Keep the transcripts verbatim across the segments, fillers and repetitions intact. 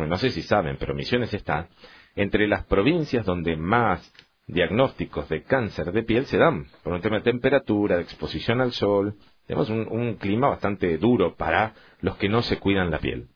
no sé si saben, pero Misiones está entre las provincias donde más diagnósticos de cáncer de piel se dan, por un tema de temperatura, de exposición al sol. Tenemos un, un clima bastante duro para los que no se cuidan la piel.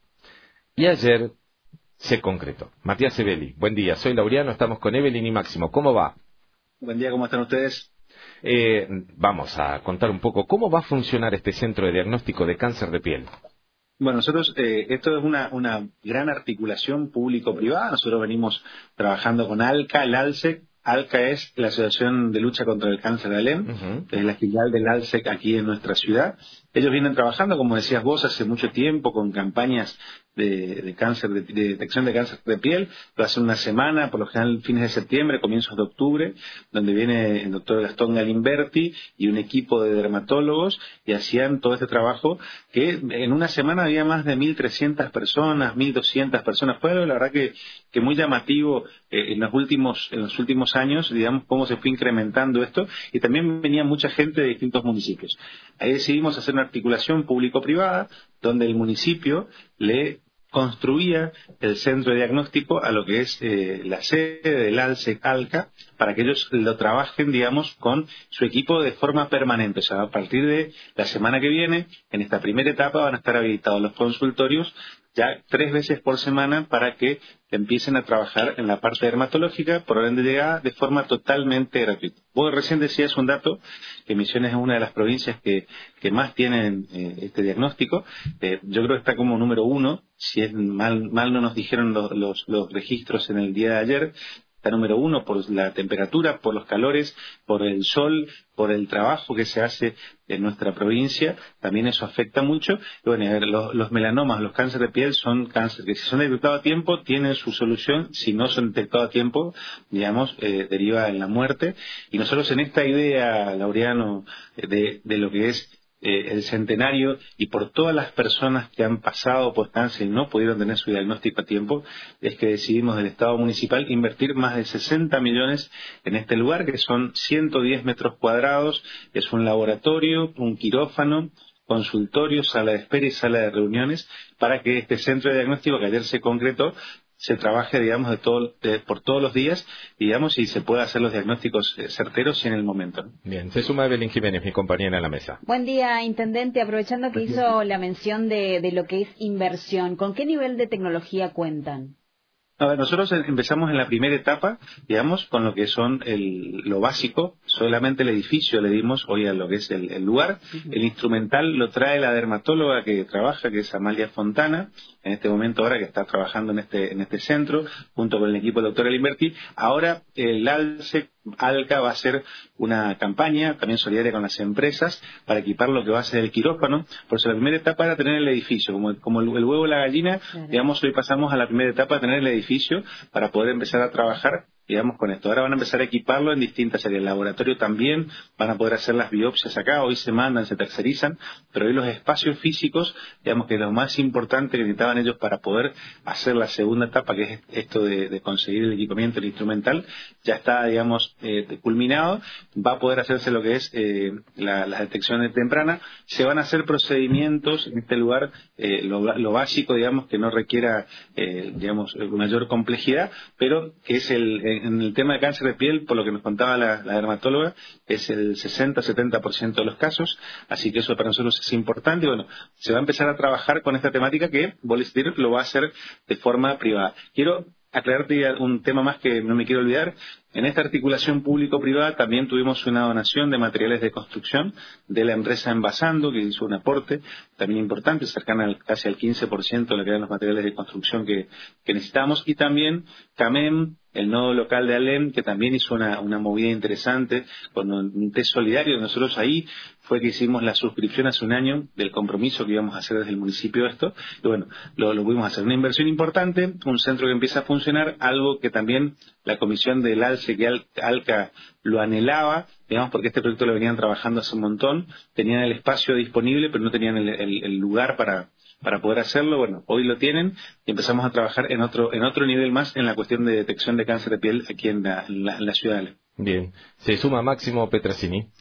Y ayer se concretó. Matías Sebeli, buen día, soy Laureano, estamos con Evelyn y Máximo. ¿Cómo va? Buen día, ¿cómo están ustedes? Eh, vamos a contar un poco, ¿cómo va a funcionar este centro de diagnóstico de cáncer de piel? Bueno, nosotros, eh, esto es una, una gran articulación público-privada. Nosotros venimos trabajando con ALCA, el ALSEC. ALCA es la Asociación de Lucha contra el Cáncer de Alem, uh-huh. Es la filial del ALSEC aquí en nuestra ciudad. Ellos vienen trabajando, como decías vos, hace mucho tiempo con campañas de, de cáncer, de, de detección de cáncer de piel. Lo hacen una semana, por lo general fines de septiembre, comienzos de octubre, donde viene el doctor Gastón Galimberti y un equipo de dermatólogos y hacían todo este trabajo que en una semana había más de mil trescientas personas, mil doscientas personas. Fue la verdad que, que muy llamativo eh, en los últimos en los últimos años, digamos, cómo se fue incrementando esto, y también venía mucha gente de distintos municipios. Ahí decidimos hacer una articulación público-privada donde el municipio le construía el centro de diagnóstico a lo que es eh, la sede del ALSEC ALCA, para que ellos lo trabajen, digamos, con su equipo de forma permanente. O sea, a partir de la semana que viene, en esta primera etapa, van a estar habilitados los consultorios ya tres veces por semana para que empiecen a trabajar en la parte dermatológica por orden de llegada de forma totalmente gratuita. Vos recién decías un dato, que Misiones es una de las provincias que, que más tienen eh, este diagnóstico. Eh, yo creo que está como número uno, si es mal, mal no nos dijeron los, los, los registros en el día de ayer. Está número uno por la temperatura, por los calores, por el sol, por el trabajo que se hace en nuestra provincia. También eso afecta mucho. Y bueno, a ver, los, los melanomas, los cánceres de piel son cánceres que si son detectados a tiempo tienen su solución. Si no son detectados a tiempo, digamos, eh, deriva en la muerte. Y nosotros en esta idea, Laureano, de, de lo que es Eh, el centenario y por todas las personas que han pasado por cáncer y no pudieron tener su diagnóstico a tiempo, es que decidimos del Estado municipal invertir más de sesenta millones en este lugar, que son ciento diez metros cuadrados. Es un laboratorio, un quirófano, consultorio, sala de espera y sala de reuniones, para que este centro de diagnóstico que ayer se concretó se trabaje, digamos, de todo, de, por todos los días, digamos, y se pueda hacer los diagnósticos eh, certeros y en el momento, ¿no? Bien, se suma Evelyn Jiménez, mi compañera en la mesa. Buen día, Intendente. Aprovechando que hizo la mención de, de lo que es inversión, ¿con qué nivel de tecnología cuentan? A ver, nosotros empezamos en la primera etapa, digamos, con lo que son el, lo básico. Solamente el edificio le dimos hoy a lo que es el, el lugar. Uh-huh. El instrumental lo trae la dermatóloga que trabaja, que es Amalia Fontana, en este momento ahora que está trabajando en este, en este centro, junto con el equipo del doctor Galimberti. Ahora el ALSEC ALCA va a hacer una campaña también solidaria con las empresas para equipar lo que va a ser el quirófano. Por eso la primera etapa era tener el edificio, como, como el, el huevo y la gallina, claro. Digamos, hoy pasamos a la primera etapa de tener el edificio para poder empezar a trabajar, digamos, con esto. Ahora van a empezar a equiparlo en distintas áreas. El laboratorio también van a poder hacer las biopsias acá. Hoy se mandan, se tercerizan, pero hoy los espacios físicos, digamos que lo más importante que necesitaban ellos para poder hacer la segunda etapa, que es esto de, de conseguir el equipamiento, el instrumental, ya está, digamos, eh, culminado. Va a poder hacerse lo que es eh, la, la detección temprana. Se van a hacer procedimientos en este lugar, eh, lo, lo básico, digamos, que no requiera, eh, digamos, mayor complejidad, pero que es el en el tema de cáncer de piel, por lo que nos contaba la, la dermatóloga, es el sesenta a setenta por ciento de los casos, así que eso para nosotros es importante. Y bueno, se va a empezar a trabajar con esta temática que Bolistir lo va a hacer de forma privada. Quiero aclararte un tema más que no me quiero olvidar. En esta articulación público-privada también tuvimos una donación de materiales de construcción de la empresa Envasando, que hizo un aporte también importante, cercana al, casi al quince por ciento de lo que eran los materiales de construcción que, que necesitamos. Y también CAMEM, el nodo local de Alem, que también hizo una, una movida interesante con un test solidario. Nosotros ahí fue que hicimos la suscripción hace un año del compromiso que íbamos a hacer desde el municipio de esto. Y bueno, lo, lo pudimos hacer. Una inversión importante, un centro que empieza a funcionar, algo que también la comisión del ALSE, que Al, ALCA lo anhelaba, digamos, porque este proyecto lo venían trabajando hace un montón, tenían el espacio disponible, pero no tenían el, el, el lugar para para poder hacerlo. Bueno, hoy lo tienen y empezamos a trabajar en otro en otro nivel más en la cuestión de detección de cáncer de piel aquí en la, en la, en la ciudad de Alem. Bien, se suma Máximo Petrasini.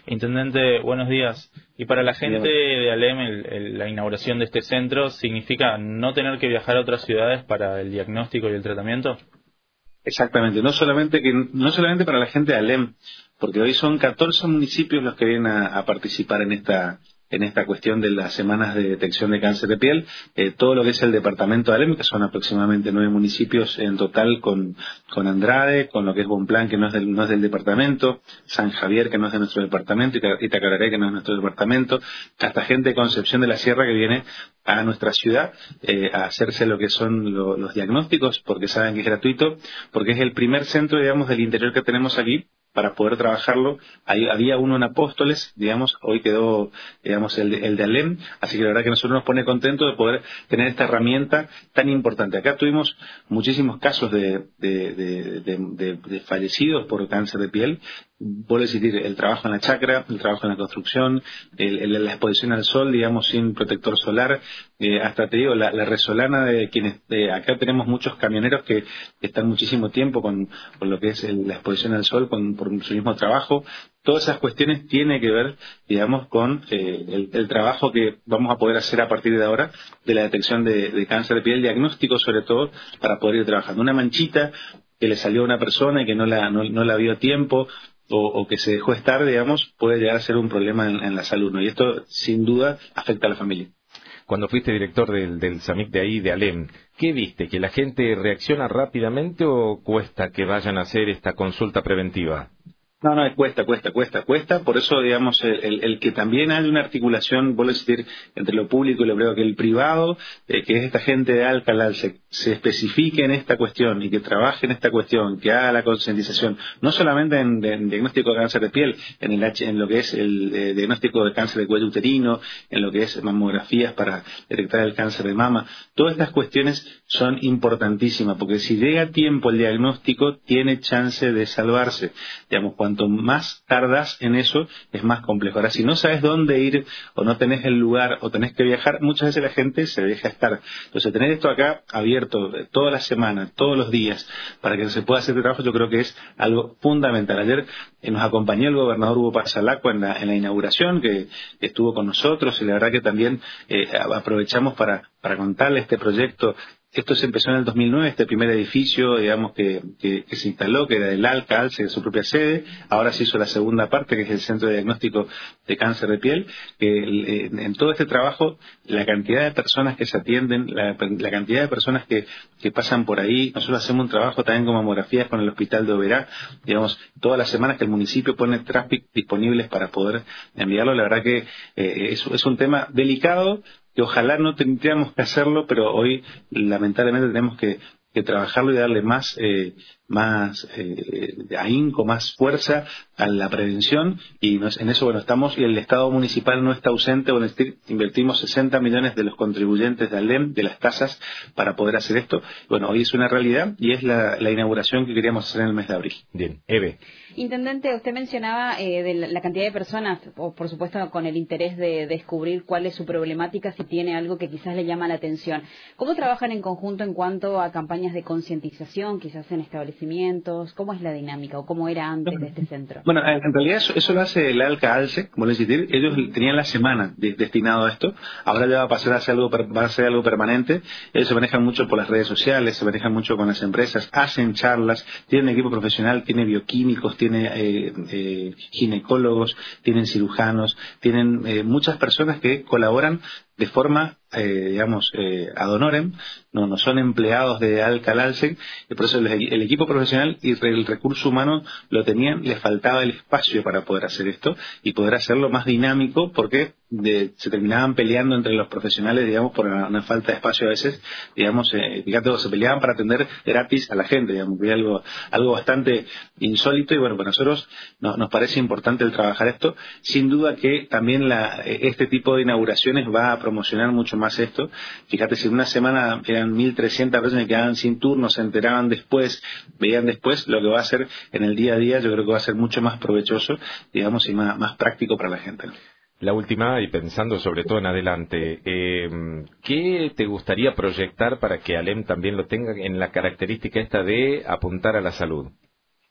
Intendente, buenos días. Y para la gente de Alem, el, el, la inauguración de este centro, ¿significa no tener que viajar a otras ciudades para el diagnóstico y el tratamiento? Exactamente, no solamente que no solamente para la gente de Alem, porque hoy son catorce municipios los que vienen a, a participar en esta en esta cuestión de las semanas de detección de cáncer de piel, eh, todo lo que es el departamento de Alem, que son aproximadamente nueve municipios en total con, con Andrade, con lo que es Bonplan, que no es, del, no es del departamento, San Javier, que no es de nuestro departamento, Itacararé, que no es de nuestro departamento, hasta gente de Concepción de la Sierra que viene a nuestra ciudad eh, a hacerse lo que son lo, los diagnósticos, porque saben que es gratuito, porque es el primer centro, digamos, del interior que tenemos aquí, para poder trabajarlo. Ahí había uno en Apóstoles, digamos, hoy quedó, digamos, el de, el de Alem, así que la verdad que a nosotros nos pone contentos de poder tener esta herramienta tan importante. Acá tuvimos muchísimos casos de, de, de, de, de, de fallecidos por cáncer de piel. Vuelvo a decir, el trabajo en la chacra, el trabajo en la construcción, el, el, la exposición al sol, digamos, sin protector solar, eh, hasta te digo, la, la resolana de quienes, de, acá tenemos muchos camioneros que están muchísimo tiempo con, con lo que es el, la exposición al sol, con, por su mismo trabajo. Todas esas cuestiones tienen que ver, digamos, con eh, el, el trabajo que vamos a poder hacer a partir de ahora de la detección de, de cáncer de piel, diagnóstico sobre todo, para poder ir trabajando. Una manchita que le salió a una persona y que no la, no, no la vio a tiempo, O, o que se dejó estar, digamos, puede llegar a ser un problema en, en la salud, ¿no? Y esto, sin duda, afecta a la familia. Cuando fuiste director del, del SAMIC de ahí, de Alem, ¿qué viste? ¿Que la gente reacciona rápidamente o cuesta que vayan a hacer esta consulta preventiva? No, no, cuesta, cuesta, cuesta, cuesta. Por eso, digamos, el, el, el que también haya una articulación, vuelvo a decir, entre lo público y lo privado, que el privado, eh, que es esta gente de Alcalá, se, se especifique en esta cuestión y que trabaje en esta cuestión, que haga la concientización, no solamente en, en diagnóstico de cáncer de piel, en, el, en lo que es el eh, diagnóstico de cáncer de cuello uterino, en lo que es mamografías para detectar el cáncer de mama. Todas estas cuestiones son importantísimas, porque si llega a tiempo el diagnóstico, tiene chance de salvarse. Digamos, cuanto más tardas en eso, es más complejo. Ahora, si no sabes dónde ir, o no tenés el lugar, o tenés que viajar, muchas veces la gente se deja estar. Entonces, tener esto acá abierto todas las semanas, todos los días, para que se pueda hacer el trabajo, yo creo que es algo fundamental. Ayer eh, nos acompañó el gobernador Hugo Pasalacqua en la, en la inauguración, que, que estuvo con nosotros, y la verdad que también eh, aprovechamos para, para contarle este proyecto. Esto se empezó en el dos mil nueve, este primer edificio, digamos, que, que, que se instaló, que era el ALCA, ALCE, de su propia sede. Ahora se hizo la segunda parte, que es el Centro de Diagnóstico de Cáncer de Piel. Que en, en todo este trabajo, la cantidad de personas que se atienden, la, la cantidad de personas que, que pasan por ahí. Nosotros hacemos un trabajo también con mamografías con el Hospital de Oberá, digamos, todas las semanas que el municipio pone tráfico disponibles para poder enviarlo. La verdad que eh, es, es un tema delicado, que ojalá no tendríamos que hacerlo, pero hoy lamentablemente tenemos que, que trabajarlo y darle más, eh, más eh, ahínco, más fuerza a la prevención, y nos, en eso bueno estamos, y el Estado municipal no está ausente. Bueno, invertimos sesenta millones de los contribuyentes de Alem, de las tasas, para poder hacer esto. Bueno, hoy es una realidad y es la, la inauguración que queríamos hacer en el mes de abril. Bien, Eve. Intendente, usted mencionaba eh, de la, la cantidad de personas, o por supuesto con el interés de, de descubrir cuál es su problemática, si tiene algo que quizás le llama la atención. ¿Cómo trabajan en conjunto en cuanto a campañas de concientización, quizás en establecimientos? ¿Cómo es la dinámica o cómo era antes de este centro? Bueno, en realidad eso, eso lo hace el ALCA ALCE, como les decía, ellos tenían la semana de, destinado a esto. Ahora ya va a pasar a ser algo, va a ser algo permanente. Ellos se manejan mucho por las redes sociales, se manejan mucho con las empresas, hacen charlas, tienen equipo profesional, tiene bioquímicos, tiene eh, eh, ginecólogos, tienen cirujanos, tienen eh, muchas personas que colaboran de forma, eh, digamos, eh, ad honorem, no, no son empleados de ALCA ALCE, y por eso el, el equipo profesional y el recurso humano lo tenían, les faltaba el espacio para poder hacer esto y poder hacerlo más dinámico, porque de, se terminaban peleando entre los profesionales, digamos, por una, una falta de espacio a veces, digamos, eh, fíjate, se peleaban para atender gratis a la gente, digamos, que algo, algo bastante insólito, y bueno, para nosotros no, nos parece importante el trabajar esto. Sin duda que también la, este tipo de inauguraciones va a promocionar mucho más esto. Fíjate, si en una semana eran mil trescientas personas que quedaban sin turno, se enteraban después, veían después, lo que va a hacer en el día a día, yo creo que va a ser mucho más provechoso, digamos, y más, más práctico para la gente, ¿no? La última, y pensando sobre todo en adelante, eh, ¿qué te gustaría proyectar para que Alem también lo tenga en la característica esta de apuntar a la salud?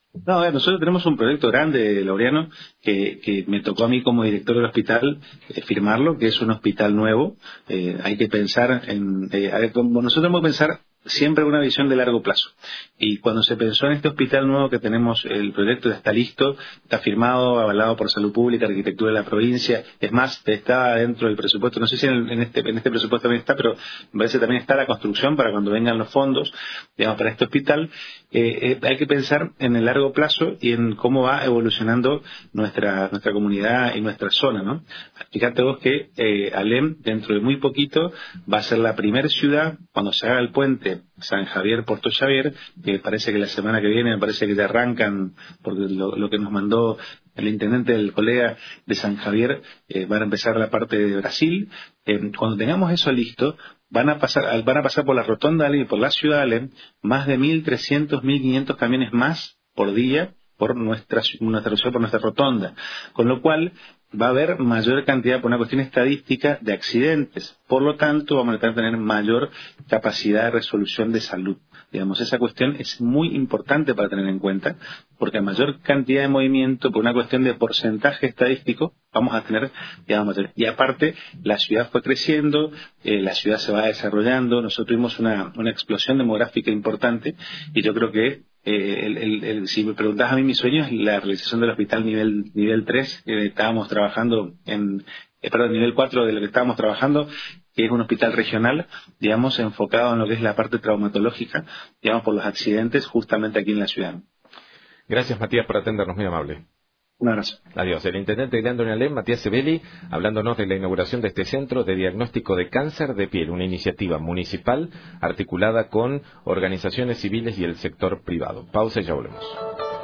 No, a ver, nosotros tenemos un proyecto grande, Laureano, que, que me tocó a mí como director del hospital eh, firmarlo, que es un hospital nuevo. Eh, hay que pensar en... Eh, a ver, como nosotros tenemos que pensar siempre en una visión de largo plazo. Y cuando se pensó en este hospital nuevo que tenemos, el proyecto ya está listo, está firmado, avalado por Salud Pública, Arquitectura de la provincia. Es más, está dentro del presupuesto, no sé si en, en, este, en este presupuesto también está, pero me parece que también está la construcción para cuando vengan los fondos, digamos, para este hospital. Eh, eh, hay que pensar en el largo plazo y en cómo va evolucionando nuestra nuestra comunidad y nuestra zona, ¿no? Fíjate vos que eh, Alem, dentro de muy poquito, va a ser la primera ciudad, cuando se haga el puente San Javier-Puerto Xavier, que parece que la semana que viene, me parece que te arrancan, porque lo, lo que nos mandó el intendente del colega de San Javier, eh, van a empezar la parte de Brasil. Eh, cuando tengamos eso listo, van a pasar van a pasar por la rotonda de Alem y por la ciudad de Alem más de mil trescientos, mil quinientos camiones más por día por nuestra, nuestra ciudad, por nuestra rotonda. Con lo cual, va a haber mayor cantidad, por una cuestión estadística, de accidentes. Por lo tanto, vamos a tener mayor capacidad de resolución de salud. Digamos, esa cuestión es muy importante para tener en cuenta, porque a mayor cantidad de movimiento, por una cuestión de porcentaje estadístico, vamos a tener, digamos, y aparte, la ciudad fue creciendo, eh, la ciudad se va desarrollando, nosotros tuvimos una, una explosión demográfica importante, y yo creo que Eh, el, el, el, si me preguntas a mí mis sueños, la realización del hospital nivel nivel tres, que estábamos trabajando en, eh, perdón, nivel cuatro de lo que estábamos trabajando, que es un hospital regional, digamos, enfocado en lo que es la parte traumatológica, digamos, por los accidentes, justamente aquí en la ciudad. Gracias, Matías, por atendernos, muy amable. Un abrazo. Adiós. El intendente de Andoni Alem, Matías Sebeli, hablándonos de la inauguración de este centro de diagnóstico de cáncer de piel, una iniciativa municipal articulada con organizaciones civiles y el sector privado. Pausa y ya volvemos.